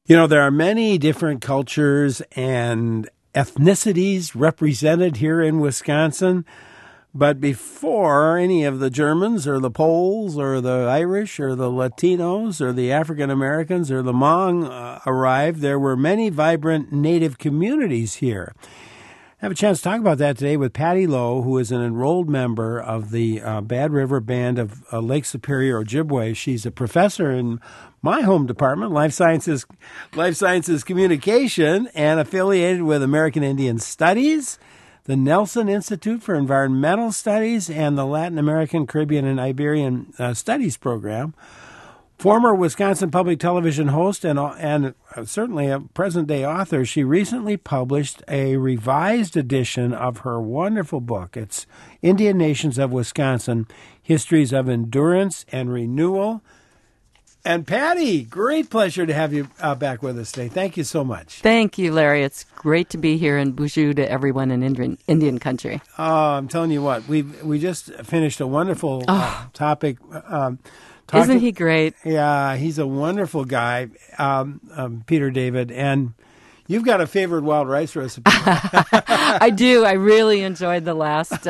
You know, there are many different cultures and ethnicities represented here in Wisconsin. But before any of the Germans or the Poles or the Irish or the Latinos or the African Americans or the Hmong arrived, there were many vibrant Native communities here. I have a chance to talk about that today with Patty Lowe, who is an enrolled member of the Bad River Band of Lake Superior, Ojibwe. She's a professor in my home department, Life Sciences Communication, and affiliated with American Indian Studies, the Nelson Institute for Environmental Studies, and the Latin American, Caribbean, and Iberian Studies program. Former Wisconsin Public Television host and certainly a present-day author, she recently published a revised edition of her wonderful book. It's Indian Nations of Wisconsin, Histories of Endurance and Renewal. And Patty, great pleasure to have you back with us today. Thank you so much. Thank you, Larry. It's great to be here, and bonjour to everyone in Indian country. Oh, I'm telling you what, we just finished a wonderful topic. Isn't he great? Yeah, he's a wonderful guy, Peter David. And you've got a favorite wild rice recipe. I do. I really enjoyed the last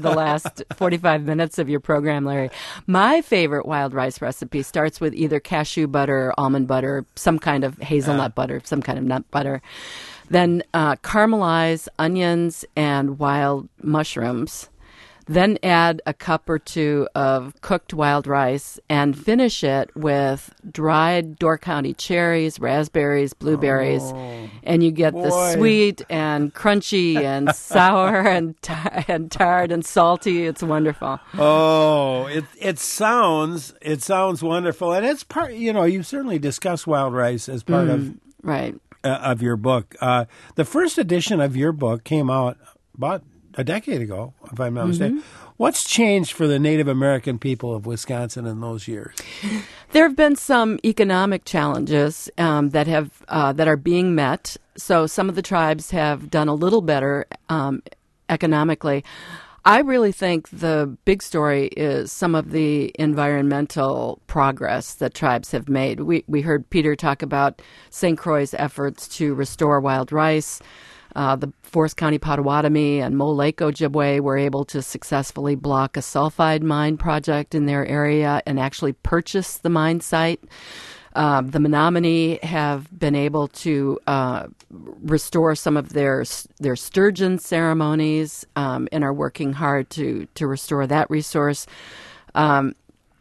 45 minutes of your program, Larry. My favorite wild rice recipe starts with either cashew butter, almond butter, some kind of hazelnut butter, some kind of nut butter. Then caramelize onions and wild mushrooms. Then add a cup or two of cooked wild rice and finish it with dried Door County cherries, raspberries, blueberries. And you get the sweet and crunchy and sour and tart and salty. It's wonderful. Oh, it sounds wonderful. And it's part, you certainly discuss wild rice as part of your book. The first edition of your book came out about a decade ago, if I'm not mistaken. What's changed for the Native American people of Wisconsin in those years? There have been some economic challenges that are being met. So some of the tribes have done a little better economically. I really think the big story is some of the environmental progress that tribes have made. We heard Peter talk about St. Croix's efforts to restore wild rice. The Forest County Potawatomi and Mole Lake Ojibwe were able to successfully block a sulfide mine project in their area and actually purchase the mine site. The Menominee have been able to restore some of their sturgeon ceremonies and are working hard to restore that resource. The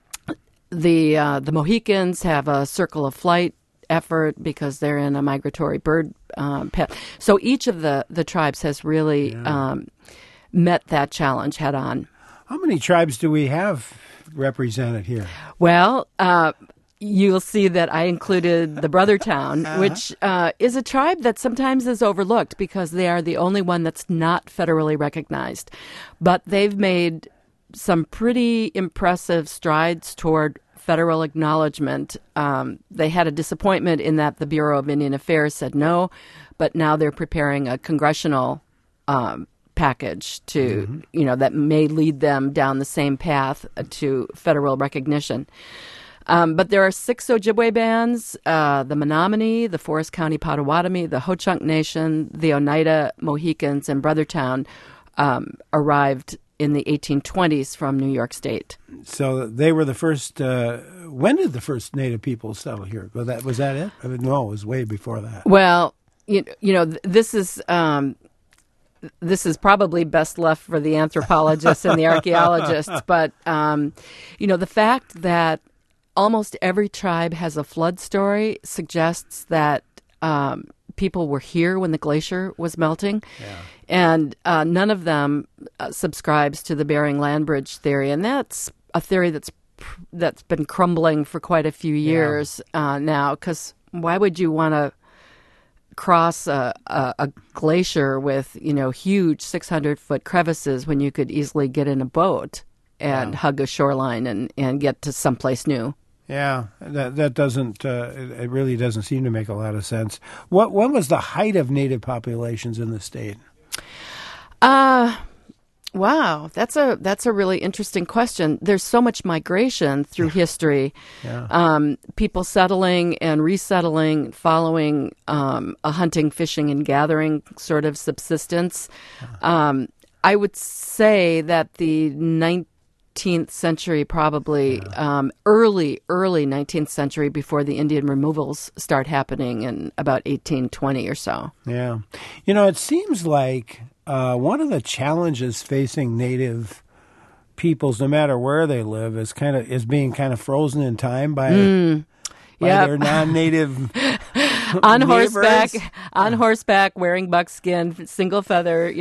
Mohicans have a Circle of Flight effort because they're in a migratory bird pet. So each of the tribes has really met that challenge head on. How many tribes do we have represented here? Well, you'll see that I included the Brothertown, which is a tribe that sometimes is overlooked because they are the only one that's not federally recognized. But they've made some pretty impressive strides toward federal acknowledgement. They had a disappointment in that the Bureau of Indian Affairs said no, but now they're preparing a congressional package to, that may lead them down the same path to federal recognition. But there are 6 Ojibwe bands, the Menominee, the Forest County Potawatomi, the Ho-Chunk Nation, the Oneida Mohicans, and Brothertown arrived in the 1820s from New York State. So they were the first. When did the first Native people settle here? Was that it? No, it was way before that. Well, this is probably best left for the anthropologists and the archaeologists. But the fact that almost every tribe has a flood story suggests that people were here when the glacier was melting. Yeah. And none of them subscribes to the Bering Land Bridge theory. And that's a theory that's been crumbling for quite a few years now, because why would you want to cross a glacier with, huge 600-foot crevices when you could easily get in a boat and hug a shoreline and get to someplace new? Yeah, that doesn't, it really doesn't seem to make a lot of sense. When was the height of Native populations in the state? Wow, that's a really interesting question. There's so much migration through history, people settling and resettling, following a hunting, fishing, and gathering sort of subsistence. I would say that the 19th century, probably early 19th century, before the Indian removals start happening in about 1820 or so. Yeah, it seems like. One of the challenges facing Native peoples, no matter where they live, is being kind of frozen in time by their non-native on neighbors. horseback, wearing buckskin, single feather,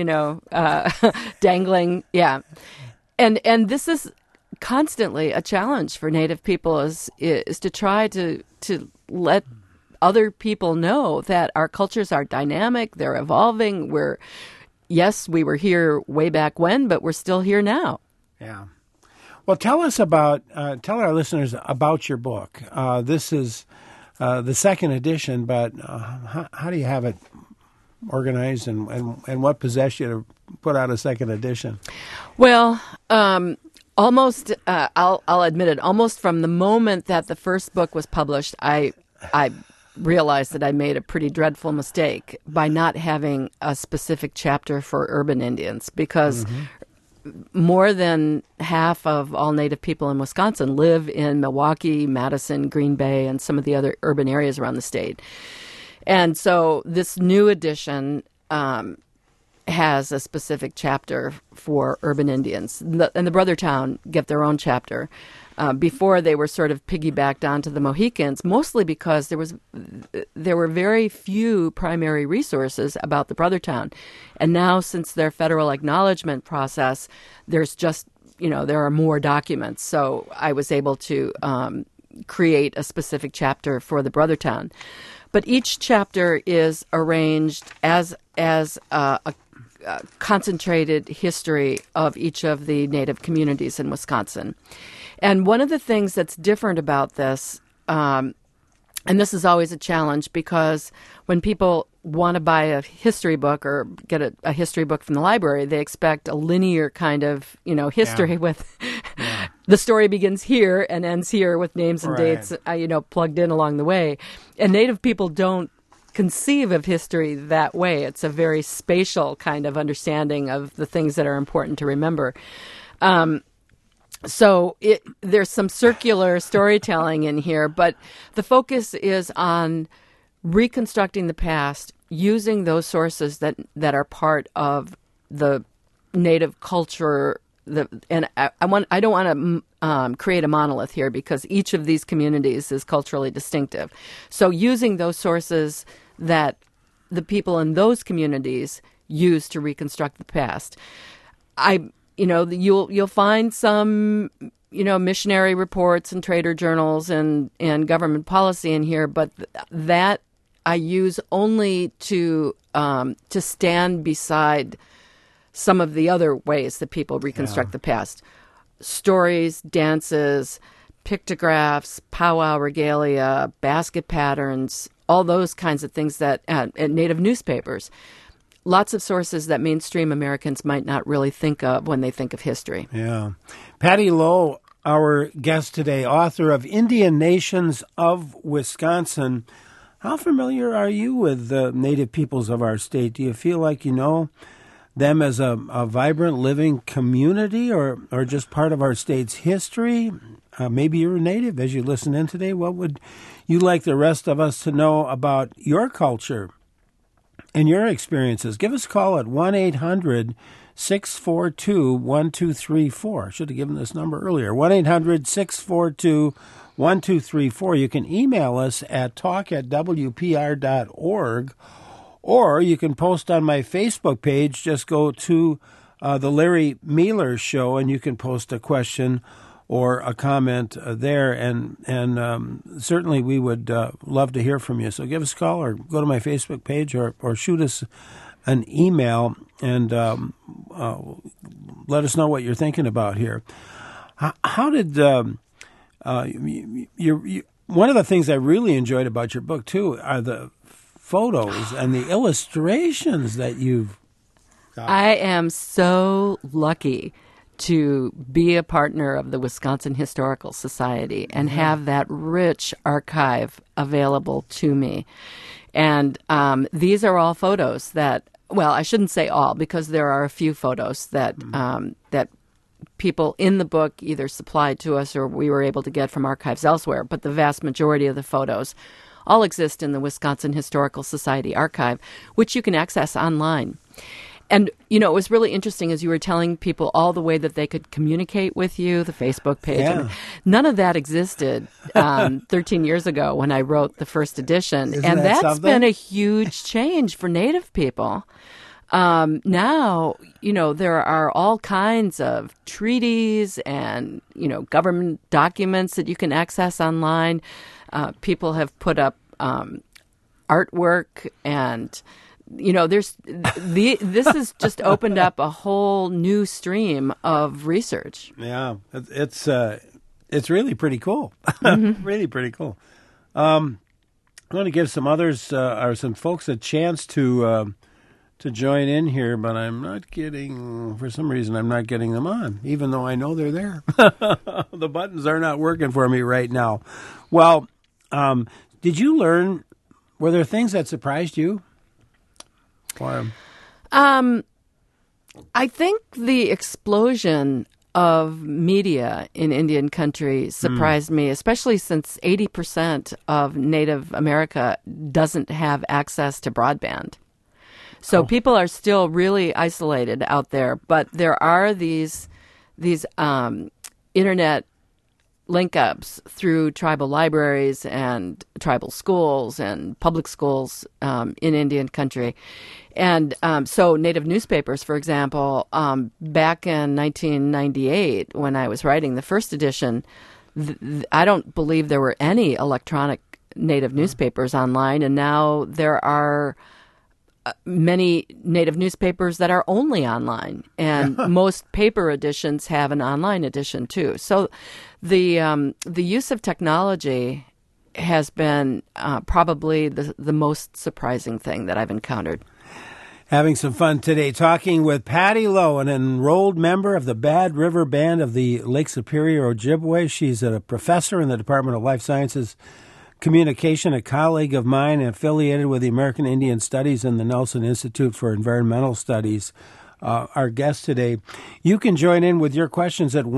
dangling. Yeah, and this is constantly a challenge for Native people is to try to let other people know that our cultures are dynamic, they're evolving. Yes, we were here way back when, but we're still here now. Yeah. Well, tell our listeners about your book. This is the second edition, but how do you have it organized, and what possessed you to put out a second edition? Well, almost, I'll admit it, almost from the moment that the first book was published, I realized that I made a pretty dreadful mistake by not having a specific chapter for urban Indians, because more than half of all Native people in Wisconsin live in Milwaukee, Madison, Green Bay, and some of the other urban areas around the state. And so this new edition has a specific chapter for urban Indians. And the Brothertown get their own chapter. Before, they were sort of piggybacked onto the Mohicans, mostly because there were very few primary resources about the Brothertown. And now, since their federal acknowledgement process, there's just, there are more documents. So I was able to create a specific chapter for the Brothertown. But each chapter is arranged as a concentrated history of each of the Native communities in Wisconsin. And one of the things that's different about this, and this is always a challenge, because when people want to buy a history book or get a history book from the library, they expect a linear kind of, history with the story begins here and ends here with names and dates, plugged in along the way. And Native people don't conceive of history that way. It's a very spatial kind of understanding of the things that are important to remember. So there's some circular storytelling in here, but the focus is on reconstructing the past using those sources that are part of the Native culture. And I don't want to create a monolith here, because each of these communities is culturally distinctive. So using those sources that the people in those communities use to reconstruct the past. You'll find some, missionary reports and trader journals and government policy in here, but that I use only to stand beside some of the other ways that people reconstruct the past. Stories, dances, pictographs, powwow regalia, basket patterns, all those kinds of things that Native newspapers. Lots of sources that mainstream Americans might not really think of when they think of history. Yeah. Patty Lowe, our guest today, author of Indian Nations of Wisconsin. How familiar are you with the Native peoples of our state? Do you feel like you know them as a vibrant, living community, or just part of our state's history? Maybe you're a Native as you listen in today. What would you like the rest of us to know about your culture and your experiences? Give us a call at 1-800-642-1234. I should have given this number earlier. 1-800-642-1234. You can email us at talk@wpr.org, or you can post on my Facebook page. Just go to the Larry Mealer Show, and you can post a question or a comment there, and certainly we would love to hear from you. So give us a call, or go to my Facebook page, or shoot us an email, and let us know what you're thinking about here. How did one of the things I really enjoyed about your book too are the photos and the illustrations that you've I am so lucky to be a partner of the Wisconsin Historical Society and have that rich archive available to me. And these are all photos that, well, I shouldn't say all, because there are a few photos that that people in the book either supplied to us or we were able to get from archives elsewhere. But the vast majority of the photos all exist in the Wisconsin Historical Society archive, which you can access online. And, you know, it was really interesting as you were telling people all the way that they could communicate with you, the Facebook page. Yeah. I mean, none of that existed 13 years ago when I wrote the first edition. Isn't and that that's something? been a huge change for Native people. Now, you know, there are all kinds of treaties and, you know, government documents that you can access online. People have put up artwork and, you know, this has just opened up a whole new stream of research. Yeah, it's really pretty cool. Really pretty cool. I want to give some others or some folks a chance to join in here, but for some reason, I'm not getting them on, even though I know they're there. The buttons are not working for me right now. Well, did you learn, were there things that surprised you? I think the explosion of media in Indian country surprised me, especially since 80% of Native America doesn't have access to broadband. So people are still really isolated out there, but there are these internet link-ups through tribal libraries and tribal schools and public schools in Indian country. And so Native newspapers, for example, back in 1998, when I was writing the first edition, I don't believe there were any electronic Native newspapers online, and now there are many Native newspapers that are only online, and most paper editions have an online edition too. So the use of technology has been probably the most surprising thing that I've encountered. Having some fun today talking with Patty Lowe, an enrolled member of the Bad River Band of the Lake Superior Ojibwe. She's a professor in the Department of Life Sciences Communication, a colleague of mine affiliated with the American Indian Studies and the Nelson Institute for Environmental Studies. Our guest today. You can join in with your questions at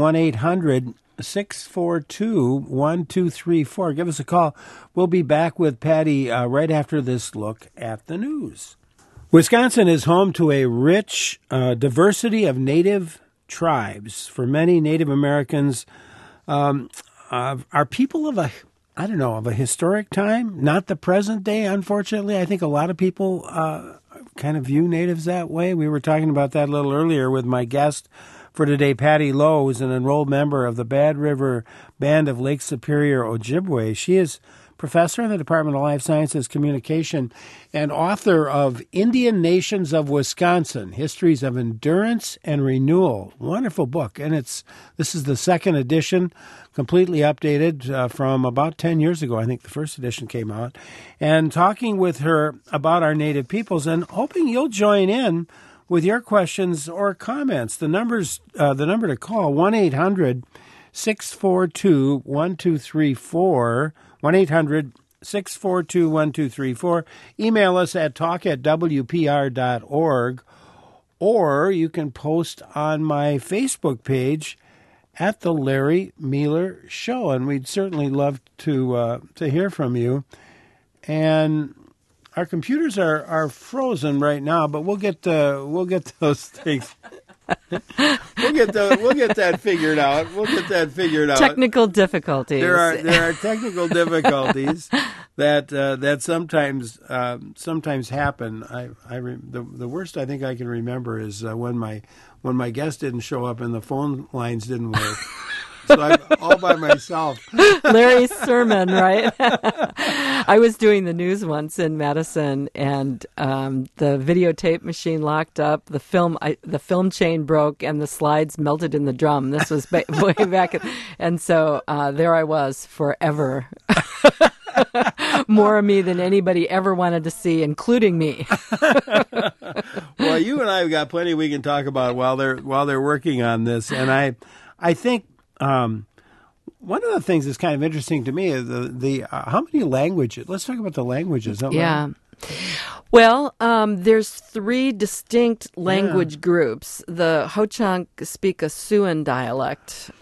1-800-642-1234. Give us a call. We'll be back with Patty right after this look at the news. Wisconsin is home to a rich diversity of Native tribes. For many Native Americans, are people of a historic time, not the present day, unfortunately. I think a lot of people kind of view Natives that way. We were talking about that a little earlier with my guest for today, Patty Lowe, who's an enrolled member of the Bad River Band of Lake Superior Ojibwe. She is professor in the Department of Life Sciences Communication and author of Indian Nations of Wisconsin, Histories of Endurance and Renewal. Wonderful book. And this is the second edition, completely updated from about 10 years ago. I think the first edition came out. And talking with her about our Native peoples and hoping you'll join in with your questions or comments. The number to call, 1-800-642-1234, 1-800-642-1234. Email us at talk@wpr.org, or you can post on my Facebook page at The Larry Mueller Show, and we'd certainly love to hear from you. And our computers are frozen right now, but we'll get those things. We'll get that figured out. Technical difficulties. There are technical difficulties that sometimes happen. The worst I think I can remember is when my guest didn't show up and the phone lines didn't work. So I'm all by myself. Larry's sermon, right? I was doing the news once in Madison, and the videotape machine locked up. The film chain broke, and the slides melted in the drum. This was way back, and so there I was forever. More of me than anybody ever wanted to see, including me. Well, you and I have got plenty we can talk about while they're working on this, and I think one of the things that's kind of interesting to me is the how many languages. Let's talk about the languages. Yeah. Right? Well, there's 3 distinct language groups. The Ho-Chunk speak a Siouan dialect.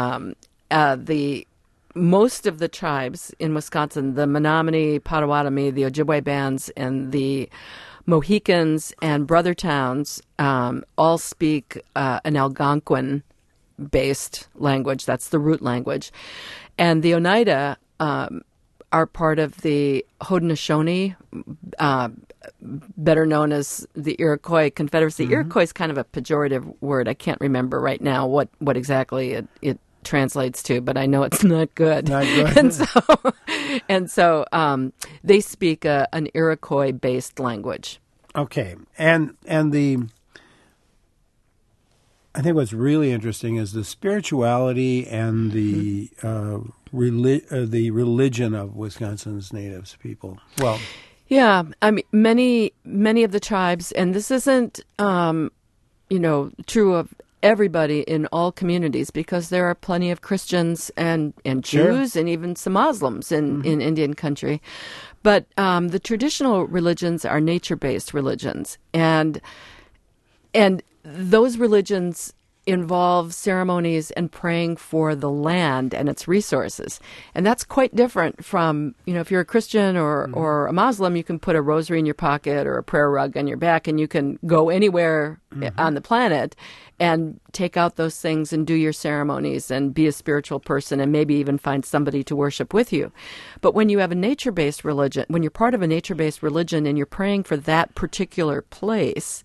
Most of the tribes in Wisconsin, the Menominee, Potawatomi, the Ojibwe bands, and the Mohicans and Brother Towns all speak an Algonquin-based language. That's the root language. And the Oneida are part of the Haudenosaunee, better known as the Iroquois Confederacy. Mm-hmm. Iroquois is kind of a pejorative word. I can't remember right now what exactly it translates to, but I know it's not good. Not good. and so they speak an Iroquois-based language. Okay, and I think what's really interesting is the spirituality and the religion of Wisconsin's natives people. Well, yeah, I mean, many of the tribes, and this isn't, true of everybody in all communities, because there are plenty of Christians and Jews and even some Muslims in Indian country. But the traditional religions are nature-based religions, and those religions involve ceremonies and praying for the land and its resources. And that's quite different from, if you're a Christian or a Muslim, you can put a rosary in your pocket or a prayer rug on your back, and you can go anywhere on the planet and take out those things and do your ceremonies and be a spiritual person and maybe even find somebody to worship with you. But when you have a nature-based religion, when you're part of a nature-based religion and you're praying for that particular place,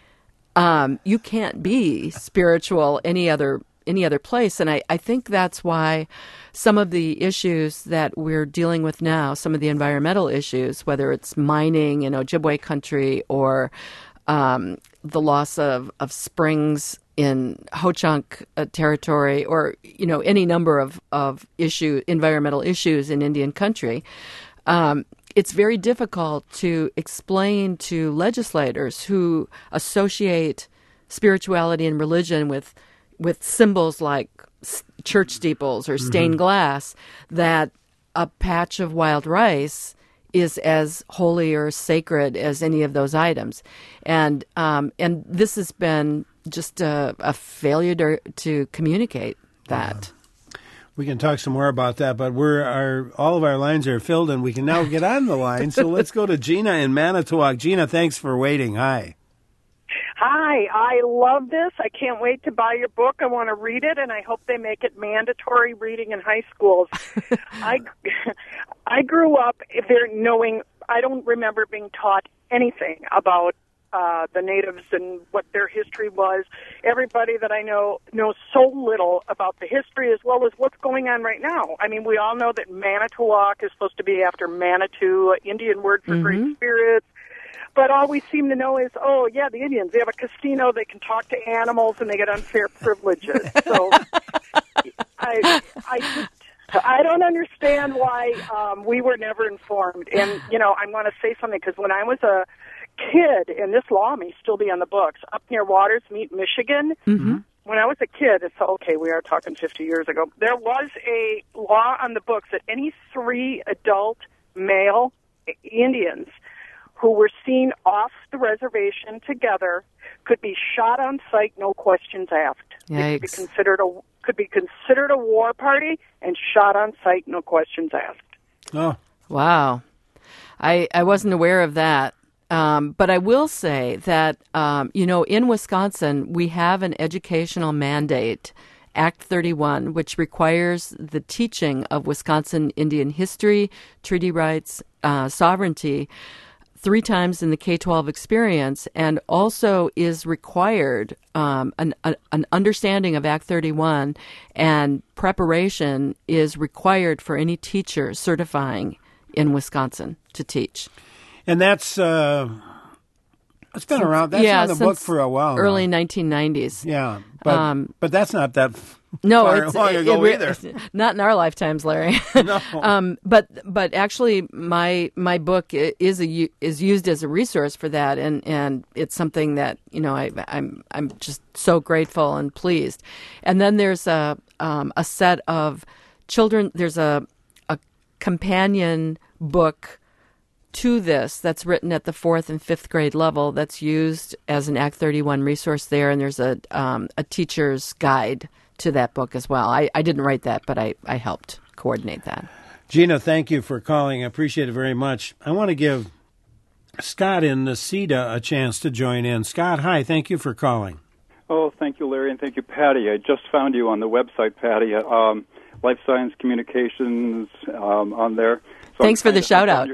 you can't be spiritual any other place. And I think that's why some of the issues that we're dealing with now, some of the environmental issues, whether it's mining in Ojibwe country or the loss of springs in Ho-Chunk territory, or any number of environmental issues in Indian country, it's very difficult to explain to legislators who associate spirituality and religion with symbols like church steeples or stained glass that a patch of wild rice is as holy or sacred as any of those items. And this has been just a failure to communicate that. We can talk some more about that, but all of our lines are filled, and we can now get on the line. So let's go to Gina in Manitowoc. Gina, thanks for waiting. Hi. Hi, I love this. I can't wait to buy your book. I want to read it, and I hope they make it mandatory reading in high schools. I grew up knowing, I don't remember being taught anything about the natives and what their history was. Everybody that I know knows so little about the history as well as what's going on right now. I mean, we all know that Manitowoc is supposed to be after Manitou, Indian word for great spirits. But all we seem to know is, the Indians, they have a casino, they can talk to animals, and they get unfair privileges. So I don't understand why we were never informed. And, I want to say something, because when I was a kid, and this law may still be on the books, up near Watersmeet, Michigan, when I was a kid, we are talking 50 years ago, there was a law on the books that any 3 adult male Indians who were seen off the reservation together could be shot on sight, no questions asked. Yikes. It could be considered a war party and shot on sight, no questions asked. Oh, wow! I wasn't aware of that. But I will say that, in Wisconsin, we have an educational mandate, Act 31, which requires the teaching of Wisconsin Indian history, treaty rights, sovereignty 3 times in the K-12 experience, and also is required an understanding of Act 31, and preparation is required for any teacher certifying in Wisconsin to teach. And that's it's been around. That's on the book for a while. Early now. 1990s. Yeah, but that's not that No, long ago either. Not in our lifetimes, Larry. No. But actually, my book is used as a resource for that, and it's something that I'm just so grateful and pleased. And then there's a set of children. There's a companion book to this that's written at the 4th and 5th grade level that's used as an Act 31 resource there, and there's a teacher's guide to that book as well. I didn't write that, but I helped coordinate that. Gina, thank you for calling. I appreciate it very much. I want to give Scott in Necedah a chance to join in. Scott, hi. Thank you for calling. Oh, thank you, Larry, and thank you, Patty. I just found you on the website, Patty, Life Science Communications on there. So Thanks for the shout-out.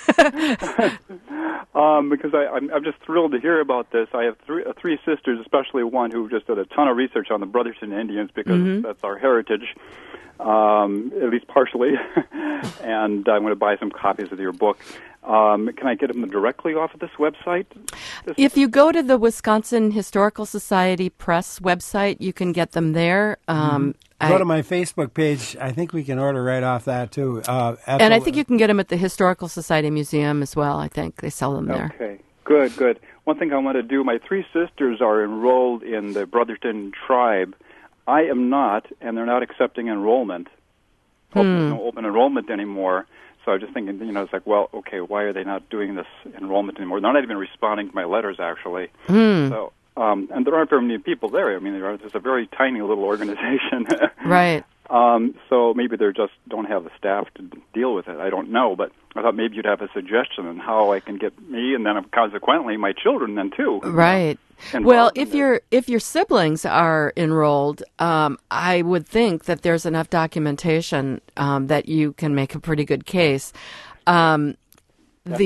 Because I'm just thrilled to hear about this. I have three sisters, especially one who just did a ton of research on the Brotherton Indians because that's our heritage, at least partially. And I'm going to buy some copies of your book. Can I get them directly off of this website? If you go to the Wisconsin Historical Society Press website, you can get them there. Go to my Facebook page. I think we can order right off that, too. And I think you can get them at the Historical Society Museum as well. I think they sell them there. Okay, good. One thing I want to do, my three sisters are enrolled in the Brotherton tribe. I am not, and they're not accepting enrollment. There's no open enrollment anymore. So I was just thinking, it's like, well, okay, why are they not doing this enrollment anymore? They're not even responding to my letters, actually. So, and there aren't very many people there. I mean, there's a very tiny little organization. Right. So maybe they just don't have the staff to deal with it. I don't know, but I thought maybe you'd have a suggestion on how I can get me and then consequently my children then too. Right. Well, if your siblings are enrolled, I would think that there's enough documentation that you can make a pretty good case. One of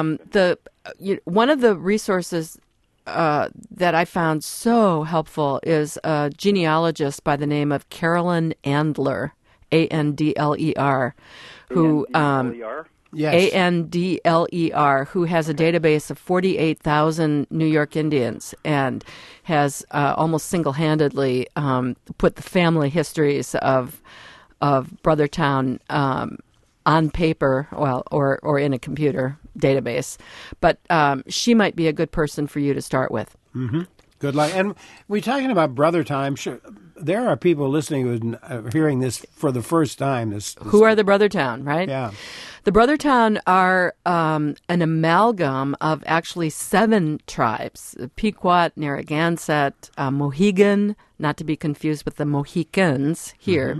the resources that I found so helpful is a genealogist by the name of Carolyn Andler, Andler, who Yes. Andler, who has a database of 48,000 New York Indians and has almost single-handedly put the family histories of Brothertown on paper, or in a computer database. But she might be a good person for you to start with. Mm-hmm. Good luck. And we're talking about Brothertown. Sure, there are people listening who are hearing this for the first time. Who are the Brothertown, right? Yeah. The Brothertown are an amalgam of actually 7 tribes: Pequot, Narragansett, Mohegan, not to be confused with the Mohicans here,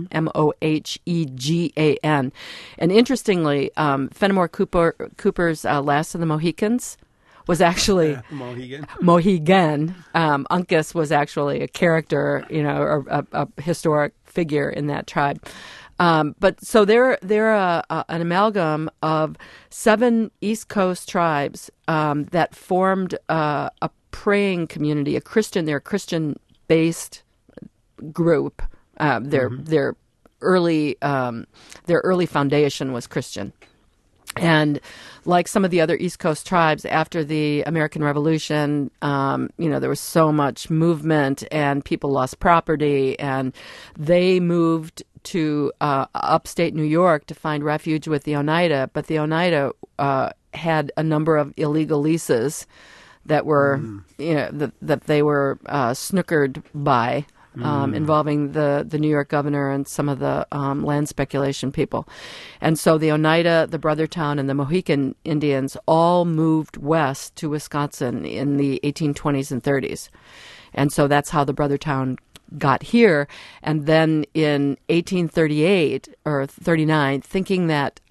Mohegan. And interestingly, Fenimore Cooper's Last of the Mohicans was actually Mohegan. Uncas was actually a character, or a historic figure in that tribe. But so they're an amalgam of 7 East Coast tribes that formed a praying community, they're a Christian-based group. Their early foundation was Christian. And like some of the other East Coast tribes, after the American Revolution, there was so much movement and people lost property, and they moved to upstate New York to find refuge with the Oneida. But the Oneida had a number of illegal leases that were, that they were snookered by. Involving the New York governor and some of the land speculation people. And so the Oneida, the Brothertown, and the Mohican Indians all moved west to Wisconsin in the 1820s and 30s. And so that's how the Brothertown got here. And then in 1838 or 39, thinking that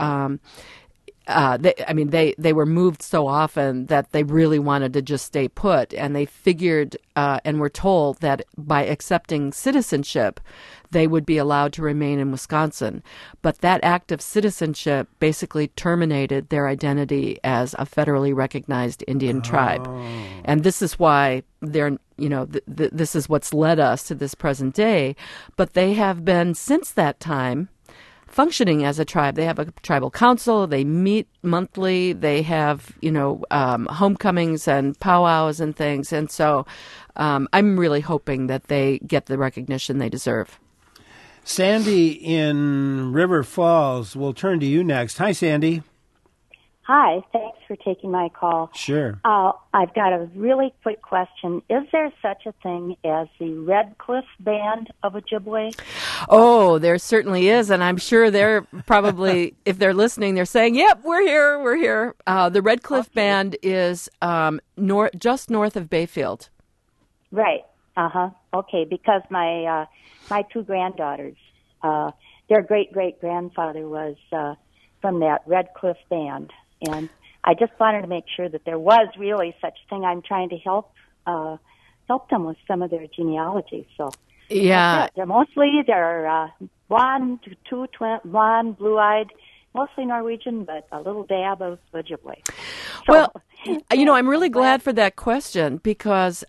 they were moved so often that they really wanted to just stay put, and they figured and were told that by accepting citizenship, they would be allowed to remain in Wisconsin. But that act of citizenship basically terminated their identity as a federally recognized Indian tribe. And this is why they're, this is what's led us to this present day. But they have been, since that time, functioning as a tribe. They have a tribal council. They meet monthly. They have, homecomings and powwows and things. And so I'm really hoping that they get the recognition they deserve. Sandy in River Falls, we'll turn to you next. Hi, Sandy. Hi, thanks for taking my call. Sure. I've got a really quick question. Is there such a thing as the Red Cliff Band of Ojibwe? Oh, there certainly is, and I'm sure they're probably, if they're listening, they're saying, yep, we're here. The Red Cliff Band is just north of Bayfield. Right. Okay, because my two granddaughters, their great-great-grandfather was from that Red Cliff Band. And I just wanted to make sure that there was really such a thing. I'm trying to help them with some of their genealogy. So yeah, they're blonde, blue-eyed, mostly Norwegian, but a little dab of Ojibwe. So, well, I'm really glad for that question because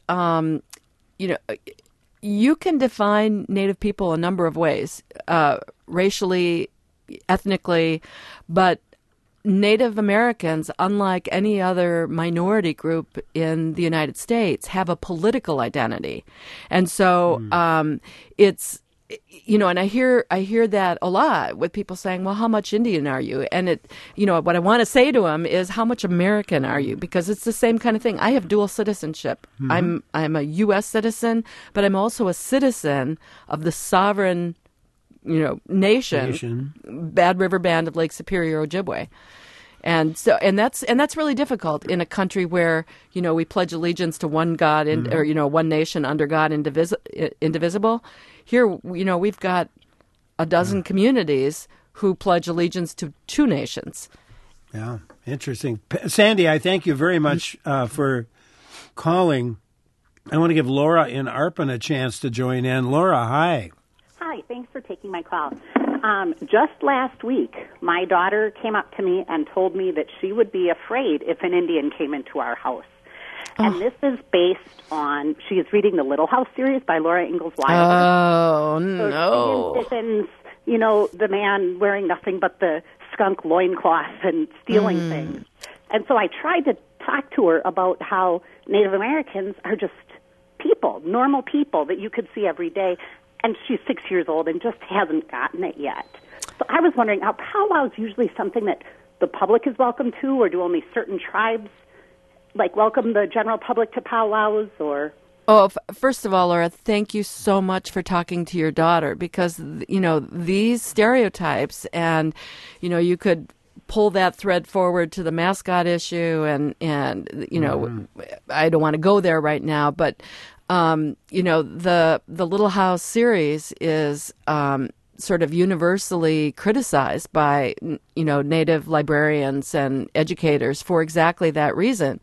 you can define Native people a number of ways, racially, ethnically, but Native Americans, unlike any other minority group in the United States, have a political identity. And so it's, and I hear that a lot with people saying, well, how much Indian are you? And what I want to say to them is, how much American are you? Because it's the same kind of thing. I have dual citizenship. I'm a U.S. citizen, but I'm also a citizen of the sovereign nation, Bad River Band of Lake Superior, Ojibwe. And that's really difficult in a country where, we pledge allegiance to one God or one nation under God, indivisible. Here, we've got a dozen communities who pledge allegiance to two nations. Yeah, interesting. Sandy, I thank you very much for calling. I want to give Laura in Arpin a chance to join in. Laura, hi. Hi, thanks for taking my call. Just last week, my daughter came up to me and told me that she would be afraid if an Indian came into our house. And this is based on, she is reading the Little House series by Laura Ingalls Wilder. Oh, no. Indian Dickens, the man wearing nothing but the skunk loincloth and stealing things. And so I tried to talk to her about how Native Americans are just people, normal people that you could see every day. And she's 6 years old and just hasn't gotten it yet. So I was wondering, are powwows usually something that the public is welcome to, or do only certain tribes welcome the general public to powwows, or? Oh, first of all, Laura, thank you so much for talking to your daughter because, these stereotypes and, you could pull that thread forward to the mascot issue and I don't want to go there right now, but the Little House series is sort of universally criticized by Native librarians and educators for exactly that reason.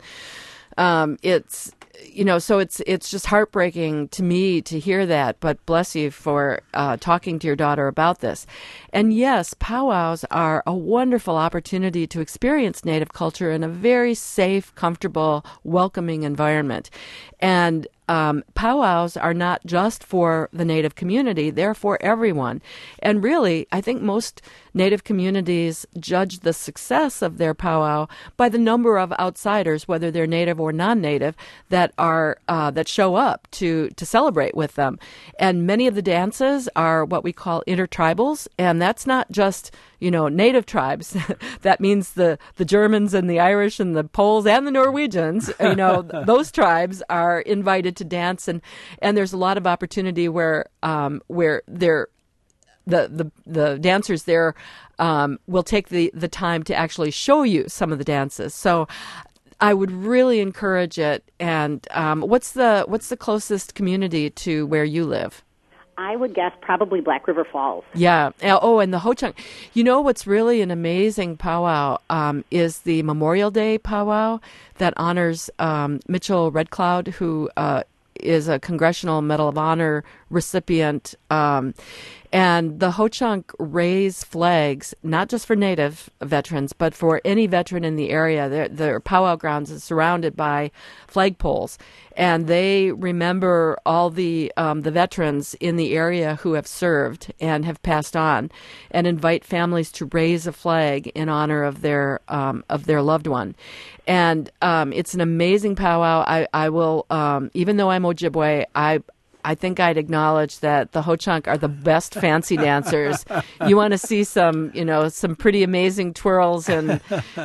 It's so it's just heartbreaking to me to hear that, but bless you for talking to your daughter about this. And yes, powwows are a wonderful opportunity to experience Native culture in a very safe, comfortable, welcoming environment. And powwows are not just for the Native community, they're for everyone. And really, I think most Native communities judge the success of their powwow by the number of outsiders, whether they're Native or non-Native, that are that show up to celebrate with them. And many of the dances are what we call intertribals, and that's not just Native tribes. That means the Germans and the Irish and the Poles and the Norwegians. Those tribes are invited to dance, and there's a lot of opportunity where they're the dancers there will take the time to actually show you some of the dances. So I would really encourage it. And what's the closest community to where you live? I would guess probably Black River Falls. Yeah. Oh, and the Ho-Chunk. What's really an amazing powwow is the Memorial Day powwow that honors Mitchell Red Cloud, who is a Congressional Medal of Honor recipient. And the Ho-Chunk raise flags, not just for Native veterans, but for any veteran in the area. Their powwow grounds is surrounded by flagpoles. And they remember all the veterans in the area who have served and have passed on, and invite families to raise a flag in honor of their loved one. And it's an amazing powwow. I will, even though I'm Ojibwe, I think I'd acknowledge that the Ho-Chunk are the best fancy dancers. You want to see some, some pretty amazing twirls, and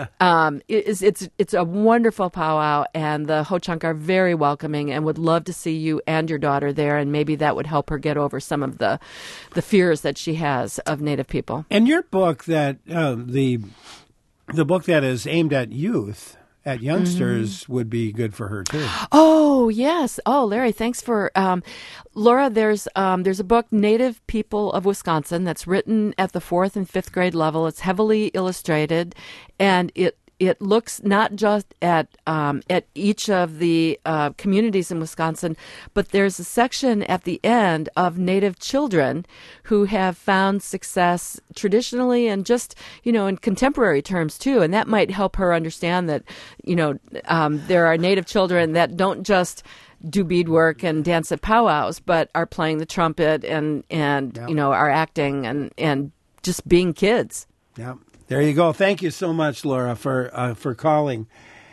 it's a wonderful powwow, and the Ho-Chunk are very welcoming and would love to see you and your daughter there, and maybe that would help her get over some of the fears that she has of Native people. And your book, that the book that is aimed at youth, at youngsters, would be good for her too. Oh yes. Oh, Larry, thanks for Laura. There's a book, Native People of Wisconsin, that's written at the 4th and 5th grade level. It's heavily illustrated, and it looks not just at each of the communities in Wisconsin, but there's a section at the end of Native children who have found success traditionally and just, in contemporary terms too. And that might help her understand that, there are Native children that don't just do beadwork and dance at powwows, but are playing the trumpet and are acting and just being kids. Yeah. There you go. Thank you so much, Laura, for calling.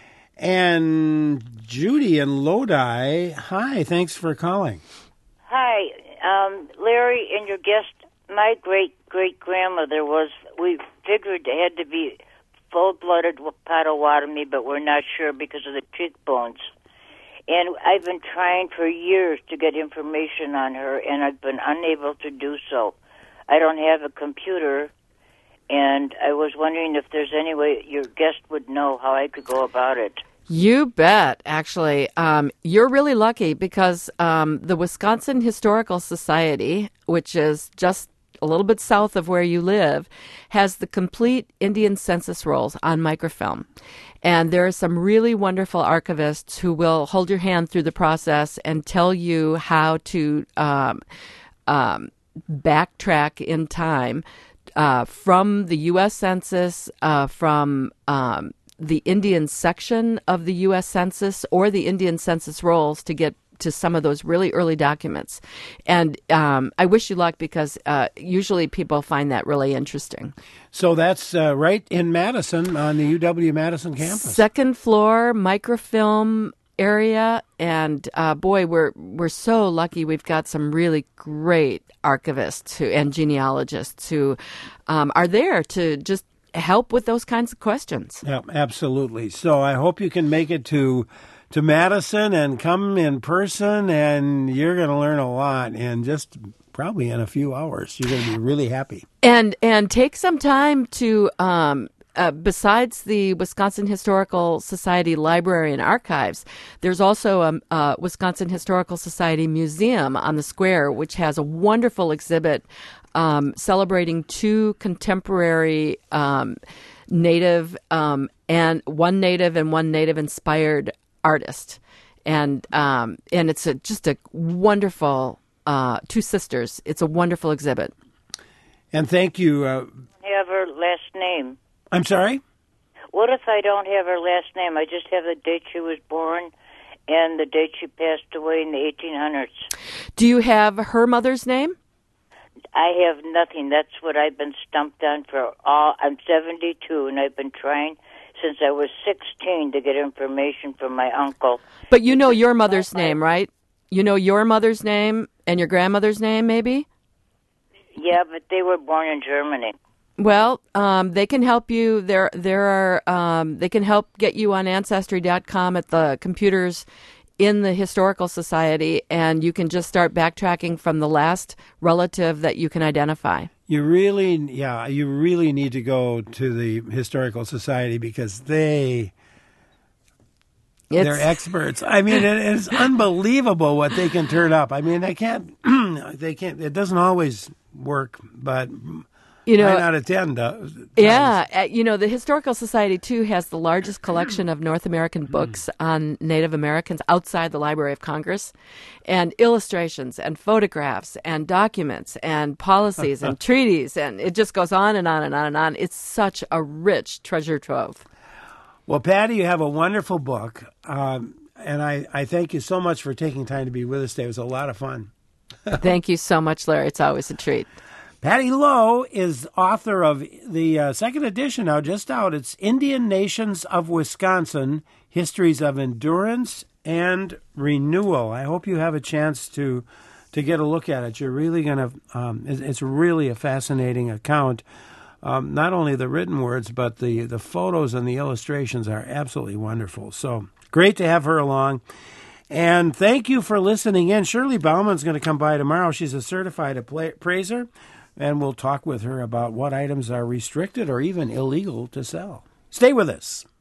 And Judy in Lodi, hi. Thanks for calling. Hi, Larry and your guest. My great-great-grandmother we figured it had to be full-blooded Potawatomi, but we're not sure because of the cheekbones. And I've been trying for years to get information on her, and I've been unable to do so. I don't have a computer. And I was wondering if there's any way your guest would know how I could go about it. You bet, actually. You're really lucky because the Wisconsin Historical Society, which is just a little bit south of where you live, has the complete Indian census rolls on microfilm. And there are some really wonderful archivists who will hold your hand through the process and tell you how to backtrack in time from the U.S. Census, from the Indian section of the U.S. Census or the Indian Census rolls to get to some of those really early documents. And I wish you luck because usually people find that really interesting. So that's right in Madison on the UW-Madison campus. Second floor, microfilm area, and boy, we're so lucky. We've got some really great archivists and genealogists who are there to just help with those kinds of questions. Yeah, absolutely. So I hope you can make it to Madison and come in person, and you're going to learn a lot in just probably in a few hours. You're going to be really happy. And take some time to besides the Wisconsin Historical Society Library and Archives, there's also a Wisconsin Historical Society Museum on the square, which has a wonderful exhibit celebrating two contemporary Native and one Native-inspired artist. And it's just a wonderful, two sisters. It's a wonderful exhibit. And thank you. Have her last name. I'm sorry? What if I don't have her last name? I just have the date she was born and the date she passed away in the 1800s. Do you have her mother's name? I have nothing. That's what I've been stumped on for I'm 72, and I've been trying since I was 16 to get information from my uncle. But you know your mother's name, right? You know your mother's name and your grandmother's name, maybe? Yeah, but they were born in Germany. Well, they can help you. There are they can help get you on Ancestry.com at the computers in the Historical Society, and you can just start backtracking from the last relative that you can identify. You really need to go to the Historical Society because they're experts. I mean, it's unbelievable what they can turn up. I mean, they can't. It doesn't always work, but 9 out of 10 does. Yeah. The Historical Society, too, has the largest collection of North American books on Native Americans outside the Library of Congress, and illustrations and photographs and documents and policies and treaties, and it just goes on and on and on and on. It's such a rich treasure trove. Well, Patty, you have a wonderful book, and I thank you so much for taking time to be with us today. It was a lot of fun. Thank you so much, Larry. It's always a treat. Patty Lowe is author of the second edition now, just out. It's Indian Nations of Wisconsin, Histories of Endurance and Renewal. I hope you have a chance to to get a look at it. You're really going to, it's really a fascinating account. Not only the written words, but the photos and the illustrations are absolutely wonderful. So great to have her along. And thank you for listening in. Shirley Bauman's going to come by tomorrow. She's a certified appraiser, and we'll talk with her about what items are restricted or even illegal to sell. Stay with us.